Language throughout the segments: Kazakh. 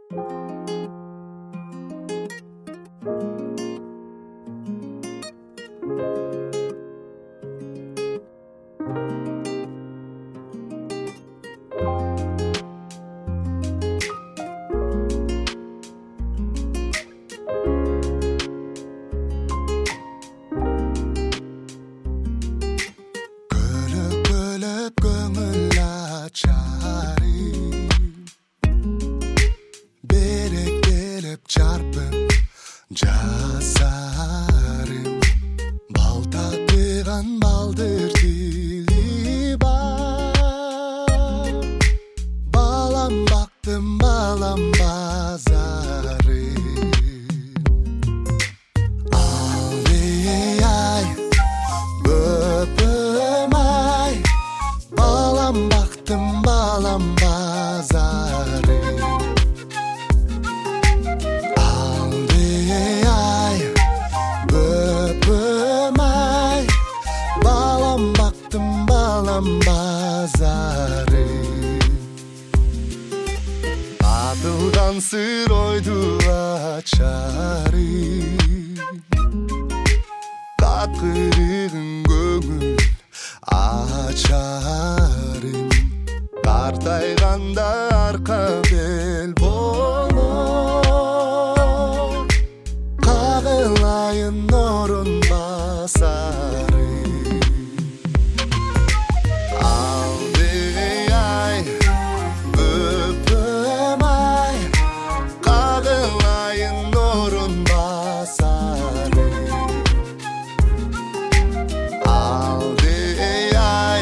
Gülüp göңүл açarım, berek gelip çarpıp жасарым. Бал татыган балдыр дили бар, балам бактым балам базары. Алды ай бөпөм ай, балам бактым балам базары. Алды ай бөпөм ай, балам бактым балам базары. Атылган сыр ойду ачарым, каткырыгын көңүл ачарым. Картайганда арка бел болор, кагылайын орун басары. Алды ай бөпөм ай, кагылайын орун басары. Алды ай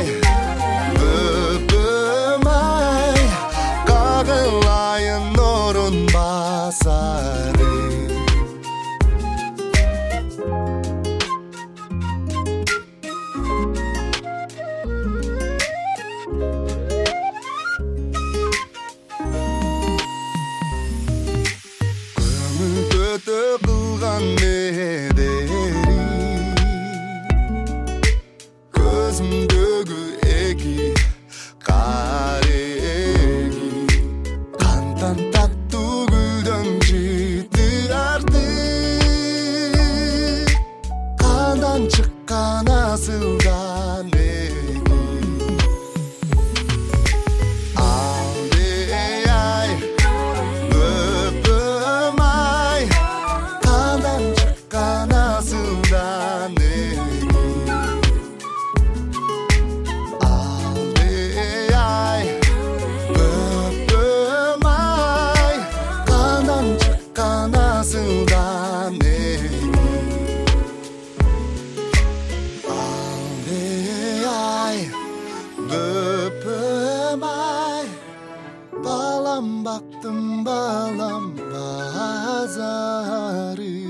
бөпөм ай, кагылайын орун басары. Көңүл төтө кылган медери, көзүмдөгү эки кареги, кантан таттуу гүлдөн жыты артып, кандан чыккан асылдан эки. Алды ай бөпөм ай, кандан чыккан асылдан эки. Алды ай бөпөм ай, кандан чыккан асылдан эки. Алды ай бөпөм ай, балам бактым балам базары.